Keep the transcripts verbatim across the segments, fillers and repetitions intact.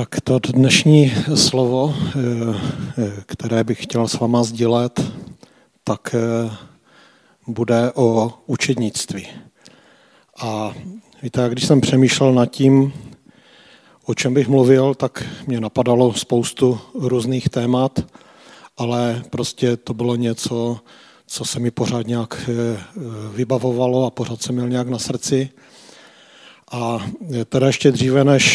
Tak to dnešní slovo, které bych chtěl s váma sdílet, tak bude o učednictví. A víte, když jsem přemýšlel nad tím, o čem bych mluvil, tak mě napadalo spoustu různých témat, ale prostě to bylo něco, co se mi pořád nějak vybavovalo a pořád jsem měl nějak na srdci. A teda ještě dříve, než,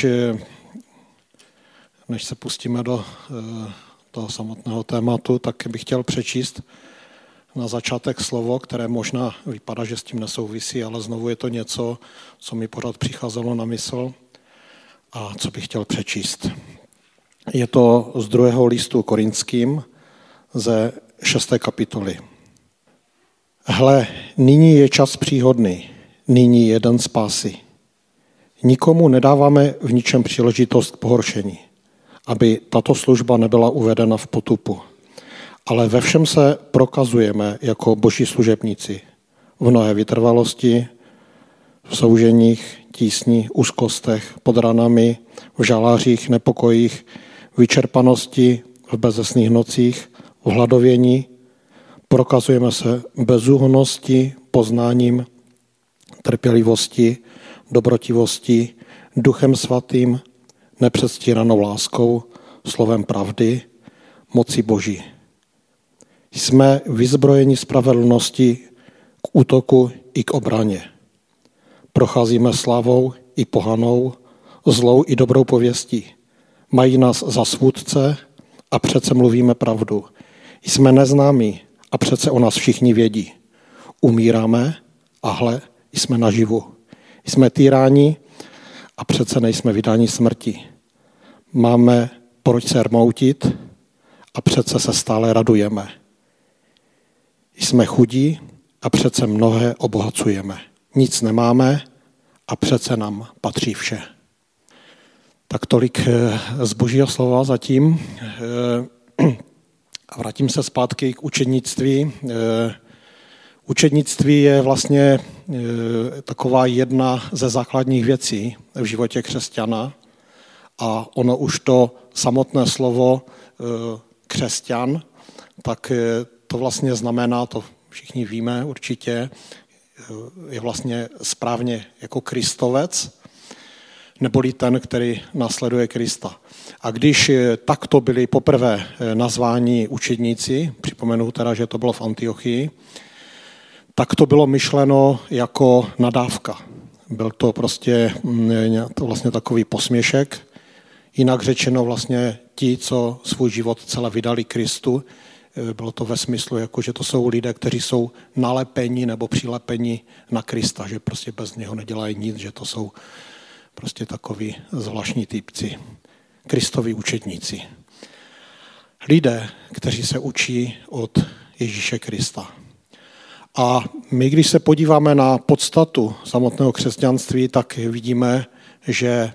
než se pustíme do toho samotného tématu, tak bych chtěl přečíst na začátek slovo, které možná vypadá, že s tím nesouvisí, ale znovu je to něco, co mi pořád přicházelo na mysl a co bych chtěl přečíst. Je to z druhého listu Korinským ze šesté kapitoly. Hle, nyní je čas příhodný, nyní je den spásy. Nikomu nedáváme v ničem příležitost k pohoršení, aby tato služba nebyla uvedena v potupu. Ale ve všem se prokazujeme jako boží služebníci. V mnohé vytrvalosti, v souženích, tísni, úzkostech, pod ranami, v žalářích, nepokojích, vyčerpanosti, v bezesných nocích, v hladovění. Prokazujeme se bezúhonnosti, poznáním, trpělivosti, dobrotivosti, duchem svatým, nepředstíranou láskou, slovem pravdy, moci boží. Jsme vyzbrojeni spravedlnosti k útoku i k obraně. Procházíme slávou i pohanou, zlou i dobrou pověstí. Mají nás za svůdce a přece mluvíme pravdu. Jsme neznámí a přece o nás všichni vědí. Umíráme a hle, jsme naživu. Jsme týráni a přece nejsme vydáni smrti. Máme proč se rmoutit a přece se stále radujeme. Jsme chudí a přece mnohé obohacujeme. Nic nemáme a přece nám patří vše. Tak tolik z božího slova zatím. A vrátím se zpátky k učednictví. Učednictví je vlastně taková jedna ze základních věcí v životě křesťana a ono už to samotné slovo křesťan, tak to vlastně znamená, to všichni víme určitě, je vlastně správně jako Kristovec, neboli ten, který následuje Krista. A když takto byli poprvé nazváni učedníci, připomenu teda, že to bylo v Antiochii, tak to bylo myšleno jako nadávka. Byl to prostě to vlastně takový posměšek. Jinak řečeno vlastně ti, co svůj život celé vydali Kristu, bylo to ve smyslu, jako, že to jsou lidé, kteří jsou nalepeni nebo přilepeni na Krista, že prostě bez něho nedělají nic, že to jsou prostě takoví zvláštní typci, Kristovi učedníci. Lidé, kteří se učí od Ježíše Krista. A my, když se podíváme na podstatu samotného křesťanství, tak vidíme, že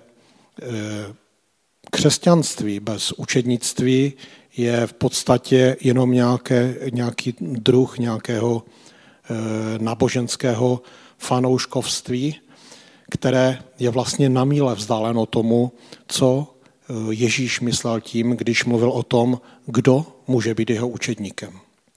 křesťanství bez učednictví je v podstatě jenom nějaké, nějaký druh nějakého náboženského fanouškovství, které je vlastně na míle vzdáleno tomu, co Ježíš myslel tím, když mluvil o tom, kdo může být jeho učedníkem.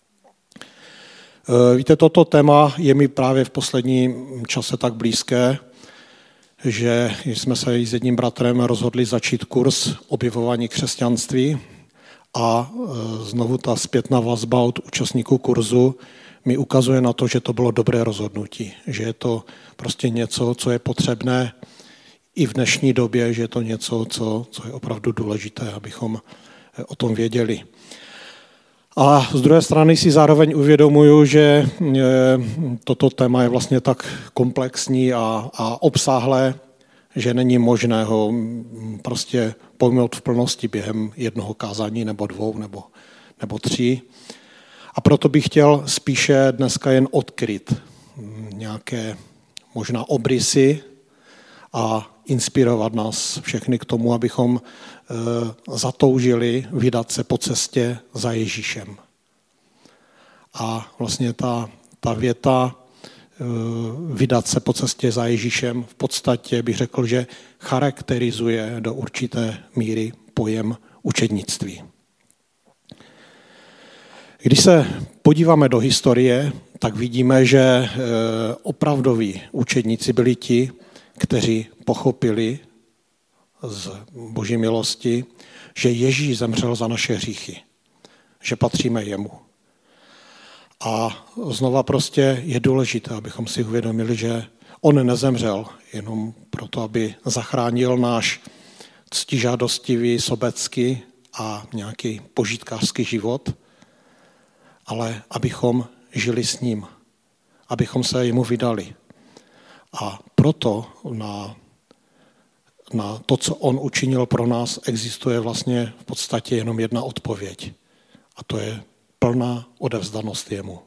Víte, toto téma je mi právě v posledním čase tak blízké, že jsme se s jedním bratrem rozhodli začít kurz objevování křesťanství a znovu ta zpětná vazba od účastníků kurzu mi ukazuje na to, že to bylo dobré rozhodnutí, že je to prostě něco, co je potřebné i v dnešní době, že je to něco, co, co je opravdu důležité, abychom o tom věděli. A z druhé strany si zároveň uvědomuju, že toto téma je vlastně tak komplexní a, a obsáhlé, že není možné ho prostě pojmout v plnosti během jednoho kázání nebo dvou nebo, nebo tří. A proto bych chtěl spíše dneska jen odkryt nějaké možná obrysy a inspirovat nás všechny k tomu, abychom zatoužili vydat se po cestě za Ježíšem. A vlastně ta, ta věta vydat se po cestě za Ježíšem, v podstatě bych řekl, že charakterizuje do určité míry pojem učednictví. Když se podíváme do historie, tak vidíme, že opravdoví učedníci byli ti, kteří pochopili z Boží milosti, že Ježíš zemřel za naše hříchy, že patříme jemu. A znova prostě je důležité, abychom si uvědomili, že on nezemřel jenom proto, aby zachránil náš ctižádostivý, sobecký a nějaký požitkářský život, ale abychom žili s ním, abychom se jemu vydali. A proto na, na to, co on učinil pro nás, existuje vlastně v podstatě jenom jedna odpověď. A to je plná odevzdanost jemu.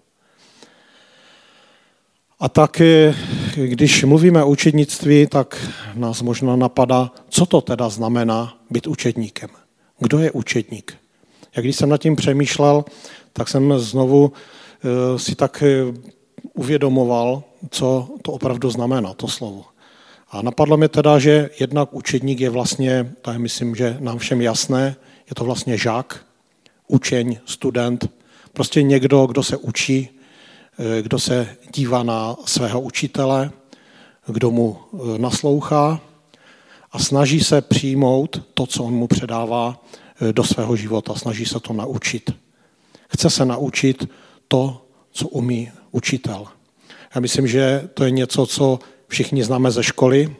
A tak, když mluvíme o učednictví, tak nás možná napadá, co to teda znamená být učedníkem. Kdo je učedník? Jak když jsem nad tím přemýšlel, tak jsem znovu si tak uvědomoval, co to opravdu znamená, to slovo. A napadlo mi teda, že jednak učedník je vlastně, to je myslím, že nám všem jasné, je to vlastně žák, učeň, student, prostě někdo, kdo se učí, kdo se dívá na svého učitele, kdo mu naslouchá a snaží se přijmout to, co on mu předává do svého života, snaží se to naučit. Chce se naučit to, co umí učitel. Já myslím, že to je něco, co všichni známe ze školy.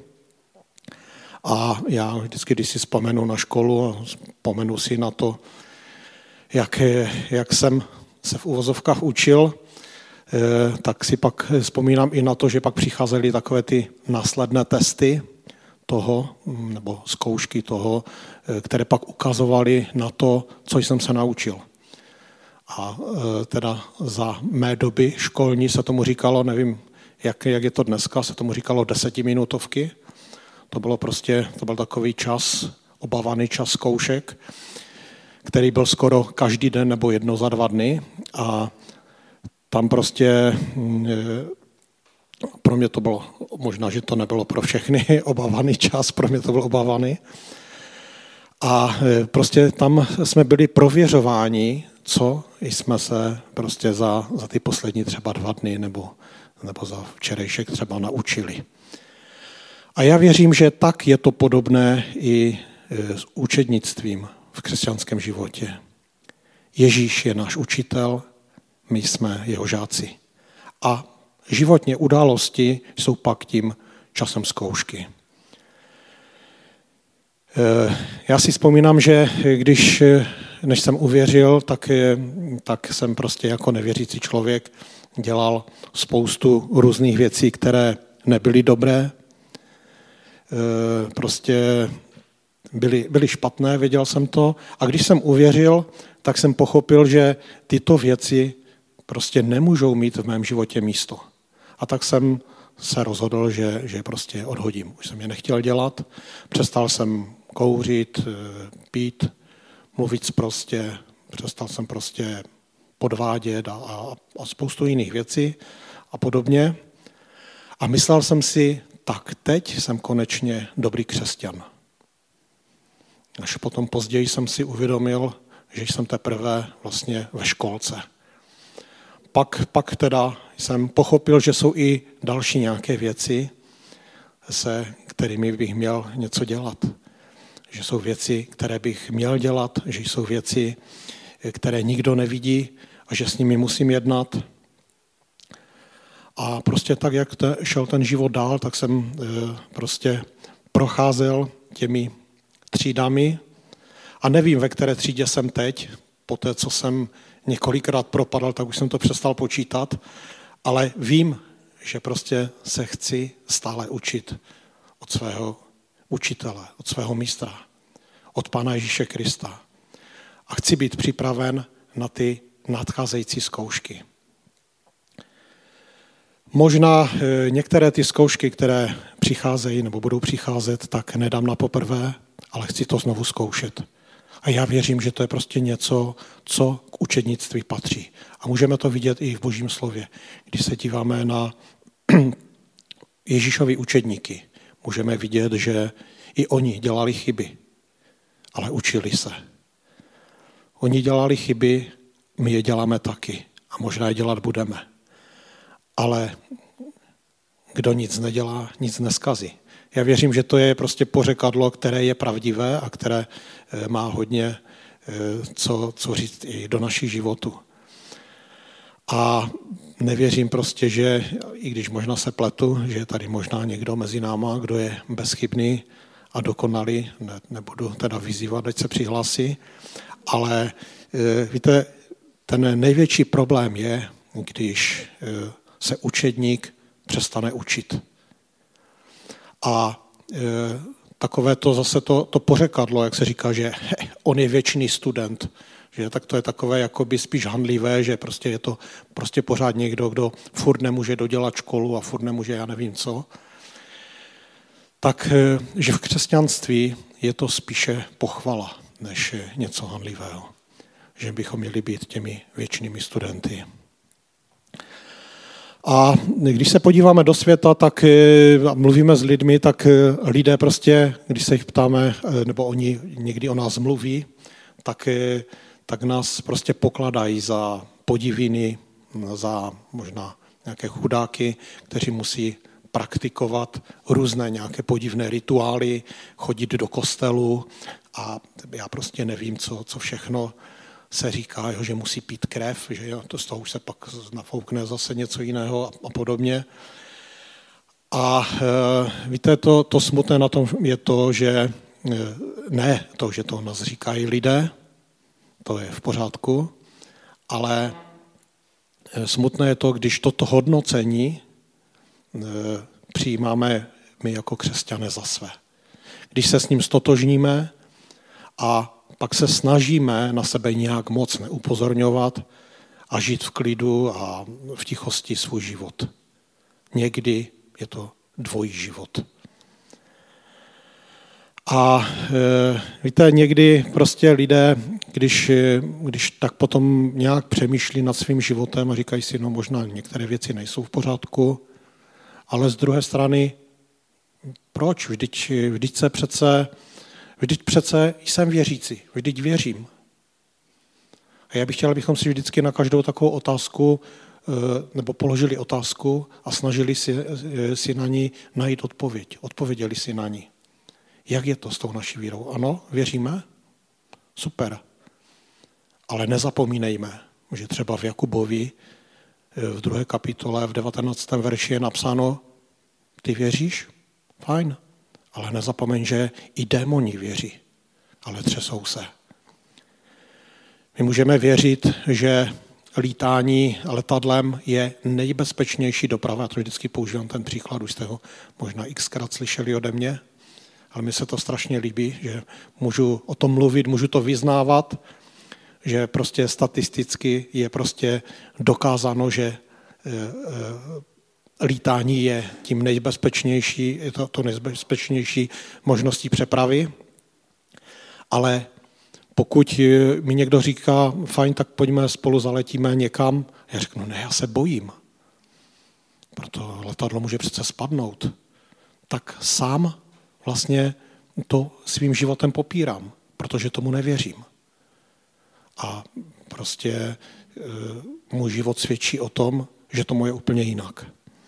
A já vždycky, když si vzpomenu na školu, vzpomenu si na to, jak, jak jsem se v uvozovkách učil, tak si pak vzpomínám i na to, že pak přicházely takové ty následné testy toho, nebo zkoušky toho, které pak ukazovaly na to, co jsem se naučil. A teda za mé doby školní se tomu říkalo, nevím, jak, jak je to dneska, se tomu říkalo desetiminutovky. To bylo prostě, to byl takový čas, obávaný čas zkoušek, který byl skoro každý den nebo jedno za dva dny. A tam prostě pro mě to bylo, možná, že to nebylo pro všechny obávaný čas, pro mě to byl obávaný. A prostě tam jsme byli prověřováni, co jsme se prostě za, za ty poslední třeba dva dny nebo, nebo za včerejšek třeba naučili. A já věřím, že tak je to podobné i s učednictvím v křesťanském životě. Ježíš je náš učitel, my jsme jeho žáci. A životní události jsou pak tím časem zkoušky. Já si vzpomínám, že když, než jsem uvěřil, tak, tak jsem prostě jako nevěřící člověk dělal spoustu různých věcí, které nebyly dobré, prostě byly, byly špatné, věděl jsem to. A když jsem uvěřil, tak jsem pochopil, že tyto věci prostě nemůžou mít v mém životě místo. A tak jsem se rozhodl, že, že prostě odhodím. Už jsem je nechtěl dělat, přestal jsem kouřit, pít, mluvit prostě, přestal jsem prostě podvádět a, a, a spoustu jiných věcí a podobně. A myslel jsem si, tak teď jsem konečně dobrý křesťan. Až potom později jsem si uvědomil, že jsem teprve vlastně ve školce. Pak, pak teda jsem pochopil, že jsou i další nějaké věci, se kterými bych měl něco dělat. Že jsou věci, které bych měl dělat, že jsou věci, které nikdo nevidí a že s nimi musím jednat. A prostě tak, jak te, šel ten život dál, tak jsem e, prostě procházel těmi třídami a nevím, ve které třídě jsem teď. Po té, co jsem několikrát propadal, tak už jsem to přestal počítat, ale vím, že prostě se chci stále učit od svého učitele, od svého mistra, od Pána Ježíše Krista. A chci být připraven na ty nadcházející zkoušky. Možná některé ty zkoušky, které přicházejí nebo budou přicházet, tak nedám na poprvé, ale chci to znovu zkoušet. A já věřím, že to je prostě něco, co k učednictví patří. A můžeme to vidět i v Božím slově. Když se díváme na Ježíšovi učedníky můžeme vidět, že i oni dělali chyby, ale učili se. Oni dělali chyby, my je děláme taky a možná je dělat budeme. Ale kdo nic nedělá, nic neskazí. Já věřím, že to je prostě pořekadlo, které je pravdivé a které má hodně co, co říct i do našich životů. A nevěřím prostě, že, i když možná se pletu, že je tady možná někdo mezi náma, kdo je bezchybný a dokonalý, ne, nebudu teda vyzývat, ať se přihlásí, ale víte, ten největší problém je, když se učedník přestane učit. A e, takové to zase to, to pořekadlo, jak se říká, že he, on je věčný student, že tak to je takové jakoby spíš handlivé, že prostě je to prostě pořád někdo, kdo furt nemůže dodělat školu a furt nemůže já nevím co. Tak, e, že v křesťanství je to spíše pochvala, než něco handlivého. Že bychom měli být těmi věčnými studenty. A když se podíváme do světa, tak mluvíme s lidmi, tak lidé prostě, když se jich ptáme, nebo oni někdy o nás mluví, tak, tak nás prostě pokladají za podiviny, za možná nějaké chudáky, kteří musí praktikovat různé nějaké podivné rituály, chodit do kostelu a já prostě nevím, co, co všechno se říká, že musí pít krev, že to z toho už se pak nafoukne zase něco jiného a, a podobně. A e, víte, to, to smutné na tom je to, že e, ne to, že to nás říkají lidé, to je v pořádku, ale e, smutné je to, když toto hodnocení e, přijímáme my jako křesťané za své. Když se s ním stotožníme a pak se snažíme na sebe nějak moc neupozorňovat a žít v klidu a v tichosti svůj život. Někdy je to dvojí život. A e, víte, někdy prostě lidé, když, když tak potom nějak přemýšlí nad svým životem a říkají si, no možná některé věci nejsou v pořádku, ale z druhé strany, proč? Vždyť, vždyť se přece Vždyť přece jsem věřící, vždyť věřím. A já bych chtěl, abychom si vždycky na každou takovou otázku nebo položili otázku a snažili si, si na ní najít odpověď. Odpověděli si na ní. Jak je to s tou naší vírou? Ano, věříme? Super. Ale nezapomínejme, že třeba v Jakubovi v druhé kapitole v devatenáctém verši je napsáno, ty věříš? Fajn. Ale nezapomeň, že i démoni věří, ale třesou se. My můžeme věřit, že lítání letadlem je nejbezpečnější doprava. Já to vždycky používám ten příklad, už jste ho možná xkrát slyšeli ode mě, ale mi se to strašně líbí, že můžu o tom mluvit, můžu to vyznávat, že prostě statisticky je prostě dokázáno, že lítání je tím nejbezpečnější, je to, to nejbezpečnější možností přepravy, ale pokud mi někdo říká, fajn, tak pojďme spolu zaletíme někam, já řeknu, ne, já se bojím, proto letadlo může přece spadnout, tak sám vlastně to svým životem popírám, protože tomu nevěřím. A prostě e, můj život svědčí o tom, že tomu je úplně jinak.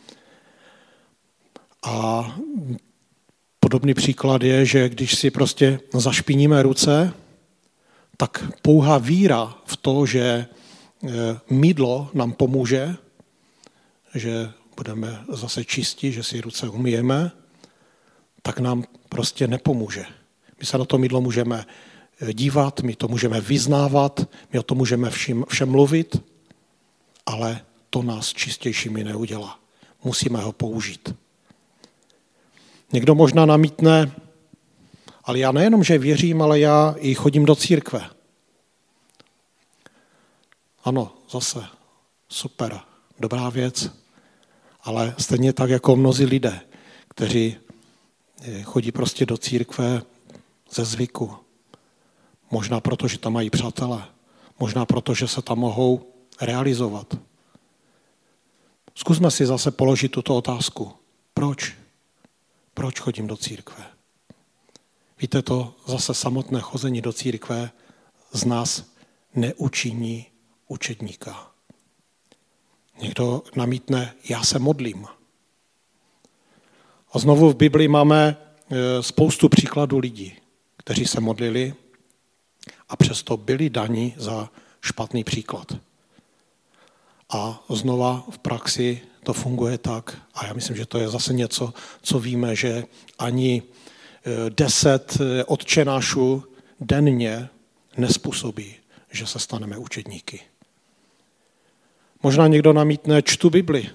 A podobný příklad je, že když si prostě zašpiníme ruce, tak pouhá víra v to, že mýdlo nám pomůže, že budeme zase čistí, že si ruce umyjeme, tak nám prostě nepomůže. My se na to mýdlo můžeme dívat, my to můžeme vyznávat, my o tom můžeme všem, všem mluvit, ale to nás čistějšími neudělá. Musíme ho použít. Někdo možná namítne, ale já nejenom, že věřím, ale já i chodím do církve. Ano, zase, super, dobrá věc, ale stejně tak jako mnozí lidé, kteří chodí prostě do církve ze zvyku. Možná proto, že tam mají přátele, možná proto, že se tam mohou realizovat. Zkusme si zase položit tuto otázku. Proč? Proč chodím do církve? Víte, to zase samotné chození do církve z nás neučiní učedníka. Někdo namítne, já se modlím. A znovu v Biblii máme spoustu příkladů lidí, kteří se modlili a přesto byli daní za špatný příklad. A znova v praxi to funguje tak, a já myslím, že to je zase něco, co víme, že ani deset otčenášů denně nespůsobí, že se staneme učedníky. Možná někdo namítne, čtu Bibli.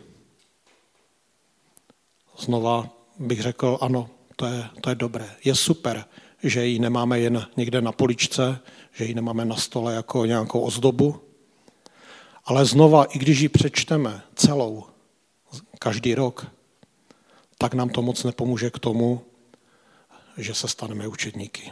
Znova bych řekl, ano, to je, to je dobré. Je super, že ji nemáme jen někde na poličce, že ji nemáme na stole jako nějakou ozdobu, ale znova, i když ji přečteme celou, každý rok, tak nám to moc nepomůže k tomu, že se staneme učedníky.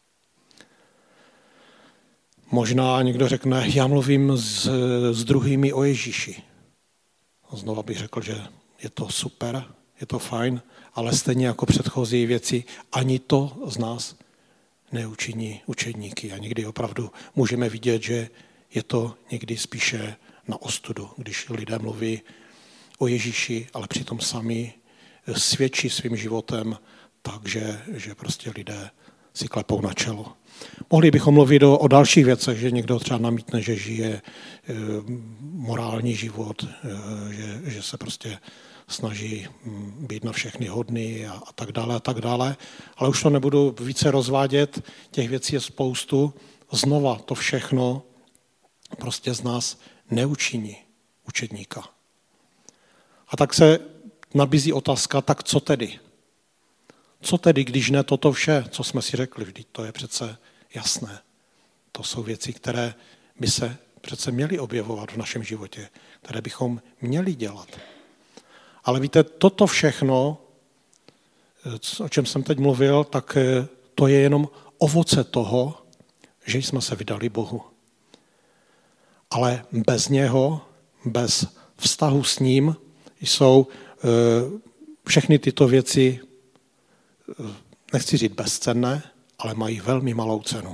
Možná někdo řekne, já mluvím s, s druhými o Ježíši. Znova bych řekl, že je to super, je to fajn, ale stejně jako předchozí věci, ani to z nás neučiní učedníky. A někdy opravdu můžeme vidět, že je to někdy spíše na ostudu, když lidé mluví o Ježíši, ale přitom sami svědčí svým životem tak, že, že prostě lidé si klepou na čelo. Mohli bychom mluvit o, o dalších věcech, že někdo třeba namítne, že žije e, morální život, e, že, že se prostě snaží být na všechny hodný a, a tak dále a tak dále. Ale už to nebudu více rozvádět, těch věcí je spoustu. Znova to všechno prostě z nás neučiní učedníka. A tak se nabízí otázka, tak co tedy? Co tedy, když ne toto vše, co jsme si řekli? Vždyť to je přece jasné. To jsou věci, které by se přece měly objevovat v našem životě, které bychom měli dělat. Ale víte, toto všechno, o čem jsem teď mluvil, tak to je jenom ovoce toho, že jsme se vydali Bohu. Ale bez něho, bez vztahu s ním, jsou všechny tyto věci, nechci říct bezcenné, ale mají velmi malou cenu.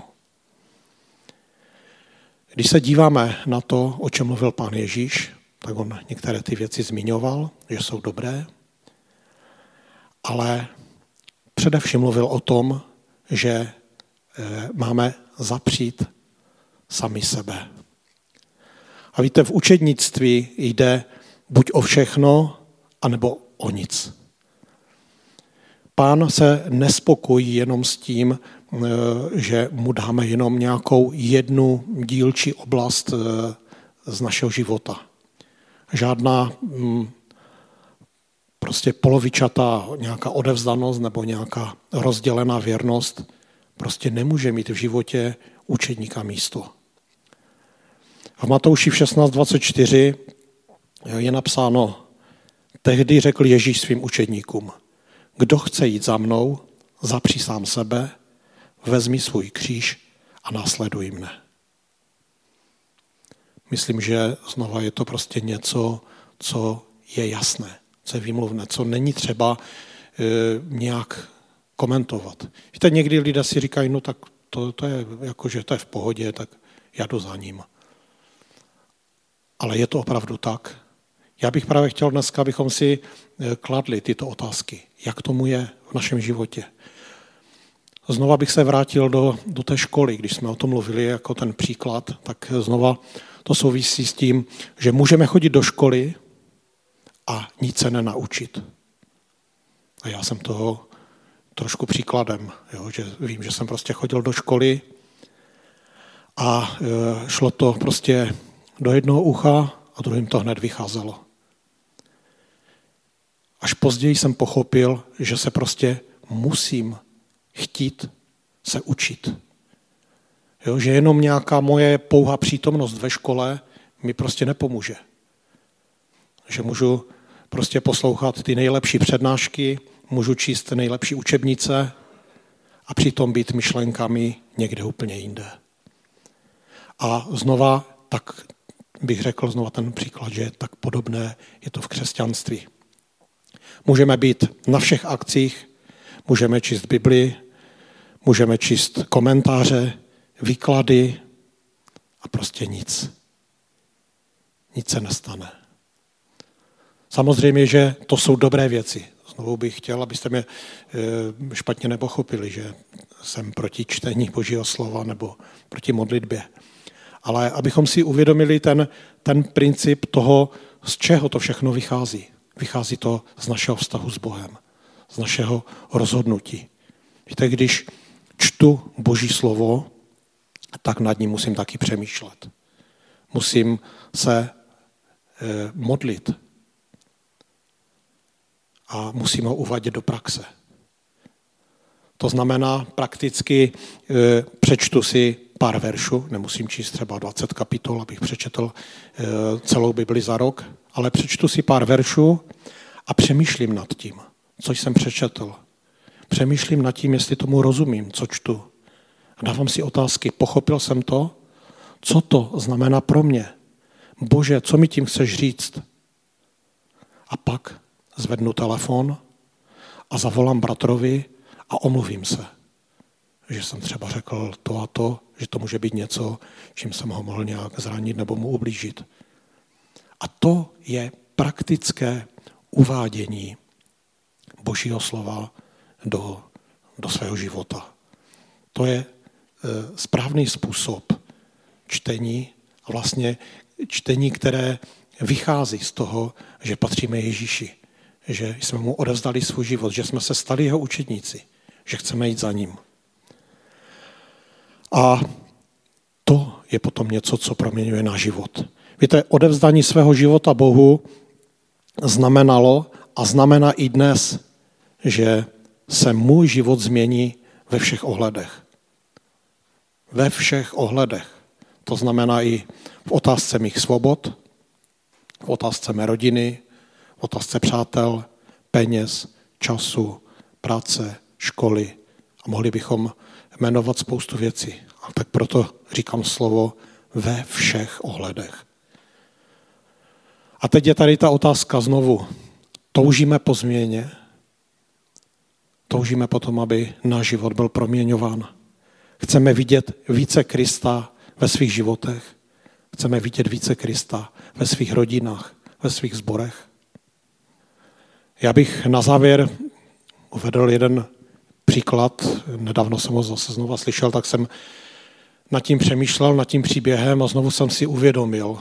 Když se díváme na to, o čem mluvil Pán Ježíš, tak on některé ty věci zmiňoval, že jsou dobré, ale především mluvil o tom, že máme zapřít sami sebe. A víte, v učednictví jde buď o všechno, anebo o nic. Pán se nespokojí jenom s tím, že mu dáme jenom nějakou jednu dílčí oblast z našeho života. Žádná prostě polovičatá nějaká odevzdanost nebo nějaká rozdělená věrnost prostě nemůže mít v životě učedníka místo. V Matouši v šestnáct dvacet čtyři je napsáno, tehdy řekl Ježíš svým učedníkům, kdo chce jít za mnou, zapři sám sebe, vezmi svůj kříž a následuj mne. Myslím, že znova je to prostě něco, co je jasné, co je výmluvné, co není třeba e, nějak komentovat. Víte, někdy lidé si říkají, no tak to, to je jako, že to je v pohodě, tak já jdu za ním. Ale je to opravdu tak? Já bych právě chtěl dneska, abychom si kladli tyto otázky. Jak tomu je v našem životě? Znova bych se vrátil do, do té školy, když jsme o tom mluvili jako ten příklad, tak znova to souvisí s tím, že můžeme chodit do školy a nic se nenaučit. A já jsem toho trošku příkladem, jo, že vím, že jsem prostě chodil do školy a e, šlo to prostě do jednoho ucha a druhým to hned vycházelo. Až později jsem pochopil, že se prostě musím chtít se učit. Jo, že jenom nějaká moje pouhá přítomnost ve škole mi prostě nepomůže. Že můžu prostě poslouchat ty nejlepší přednášky, můžu číst nejlepší učebnice a přitom být myšlenkami někde úplně jinde. A znova tak bych řekl znova ten příklad, že tak podobné je to v křesťanství. Můžeme být na všech akcích, můžeme číst Bibli, můžeme číst komentáře, výklady a prostě nic. Nic se nestane. Samozřejmě, že to jsou dobré věci. Znovu bych chtěl, abyste mě špatně nepochopili, že jsem proti čtení Božího slova nebo proti modlitbě. Ale abychom si uvědomili ten, ten princip toho, z čeho to všechno vychází. Vychází to z našeho vztahu s Bohem, z našeho rozhodnutí. Víte, když čtu Boží slovo, tak nad ním musím taky přemýšlet. Musím se eh, modlit a musím ho uvádět do praxe. To znamená prakticky e, přečtu si pár veršů, nemusím číst třeba dvacet kapitol, abych přečetl e, celou Bibli za rok, ale přečtu si pár veršů a přemýšlím nad tím, co jsem přečetl. Přemýšlím nad tím, jestli tomu rozumím, co čtu. A dávám si otázky, pochopil jsem to? Co to znamená pro mě? Bože, co mi tím chceš říct? A pak zvednu telefon a zavolám bratrovi a omluvím se, že jsem třeba řekl to a to, že to může být něco, čím jsem ho mohl nějak zranit nebo mu ublížit. A to je praktické uvádění Božího slova do, do svého života. To je e, správný způsob čtení a vlastně čtení, které vychází z toho, že patříme Ježíši, že jsme mu odevzdali svůj život, že jsme se stali jeho učedníci, že chceme jít za ním. A to je potom něco, co proměňuje náš život. Víte, odevzdání svého života Bohu znamenalo a znamená i dnes, že se můj život změní ve všech ohledech. Ve všech ohledech. To znamená i v otázce mých svobod, v otázce mé rodiny, v otázce přátel, peněz, času, práce, školy a mohli bychom jmenovat spoustu věcí. A tak proto říkám slovo ve všech ohledech. A teď je tady ta otázka znovu. Toužíme po změně? Toužíme potom, aby náš život byl proměňován. Chceme vidět více Krista ve svých životech. Chceme vidět více Krista ve svých rodinách, ve svých sborech. Já bych na závěr uvedl jeden příklad. Nedávno jsem ho zase znova slyšel, tak jsem nad tím přemýšlel, nad tím příběhem a znovu jsem si uvědomil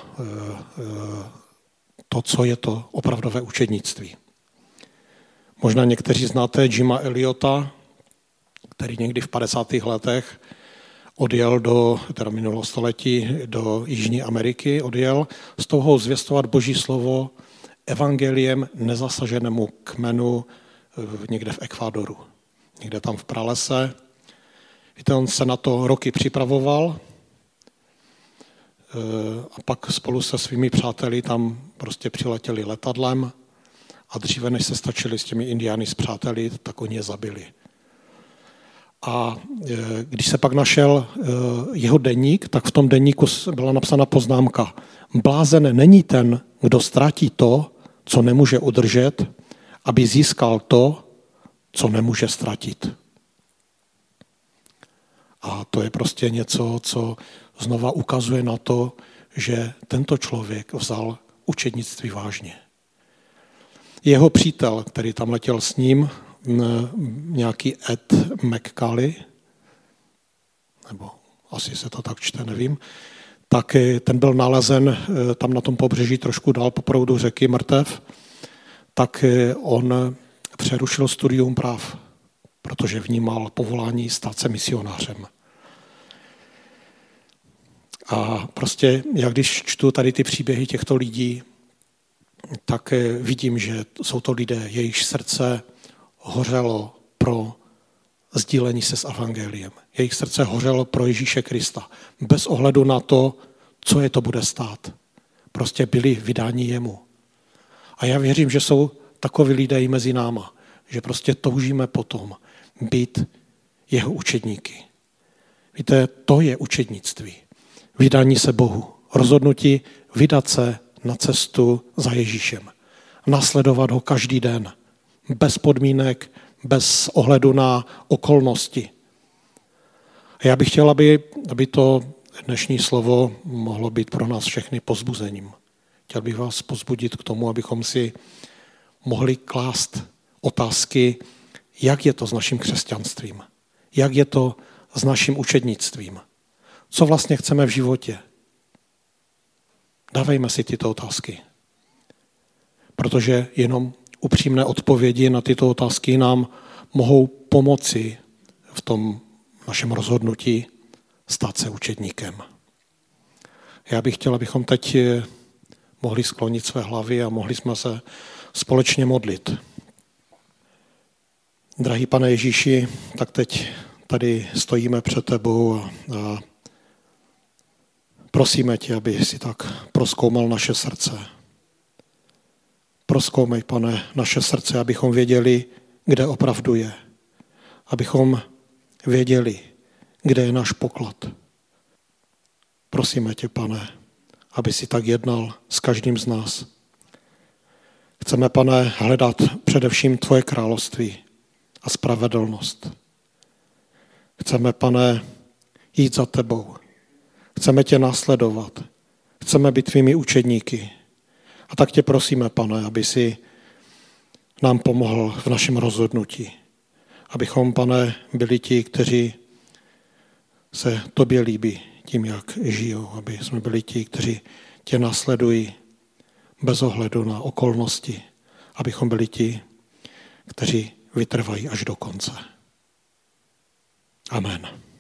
to, co je to opravdové učednictví. Možná někteří znáte Jima Elliota, který někdy v padesátých letech odjel do, teda minulého století, do Jižní Ameriky, odjel s touhou zvěstovat Boží slovo evangeliem nezasaženému kmenu někde v Ekvádoru. Někde tam v pralese. Víte, on se na to roky připravoval a pak spolu se svými přáteli tam prostě přiletěli letadlem a dříve, než se stačili s těmi indiány s přáteli, tak oni je zabili. A když se pak našel jeho deník, tak v tom deníku byla napsána poznámka. Blázen není ten, kdo ztratí to, co nemůže udržet, aby získal to, co nemůže ztratit. A to je prostě něco, co znova ukazuje na to, že tento člověk vzal učednictví vážně. Jeho přítel, který tam letěl s ním, nějaký Ed McCallie, nebo asi se to tak čte, nevím, tak ten byl nalezen tam na tom pobřeží trošku dál po proudu řeky mrtev, tak on přerušil studium práv, protože vnímal povolání stát se misionářem. A prostě, jak když čtu tady ty příběhy těchto lidí, tak vidím, že jsou to lidé, jejichž srdce hořelo pro sdílení se s evangeliem. Jejich srdce hořelo pro Ježíše Krista. Bez ohledu na to, co je to bude stát. Prostě byli vydáni jemu. A já věřím, že jsou takoví lidé i mezi náma. Že prostě toužíme potom být jeho učedníky. Víte, to je učednictví. Vydání se Bohu. rozhodnutí vydat se na cestu za Ježíšem. Nasledovat ho každý den. Bez podmínek, bez ohledu na okolnosti. A já bych chtěl, aby, aby to dnešní slovo mohlo být pro nás všechny povzbuzením. Chtěl bych vás povzbudit k tomu, abychom si mohli klást otázky, jak je to s naším křesťanstvím, jak je to s naším učednictvím, co vlastně chceme v životě. Dávejme si tyto otázky, protože jenom upřímné odpovědi na tyto otázky nám mohou pomoci v tom našem rozhodnutí stát se učedníkem. Já bych chtěl, abychom teď mohli sklonit své hlavy a mohli jsme se společně modlit. Drahý Pane Ježíši, tak teď tady stojíme před tebou a, a prosíme tě, aby si tak prozkoumal naše srdce. Prozkoumej, Pane, naše srdce, abychom věděli, kde opravdu je. Abychom věděli, kde je náš poklad. Prosíme tě, Pane, aby si tak jednal s každým z nás. Chceme, Pane, hledat především tvoje království a spravedlnost. Chceme, Pane, jít za tebou. Chceme tě následovat. Chceme být tvými učedníky. A tak tě prosíme, Pane, aby si nám pomohl v našem rozhodnutí. Abychom, Pane, byli ti, kteří se tobě líbí tím, jak žijou. Aby jsme byli ti, kteří tě následují bez ohledu na okolnosti. Abychom byli ti, kteří vytrvají až do konce. Amen.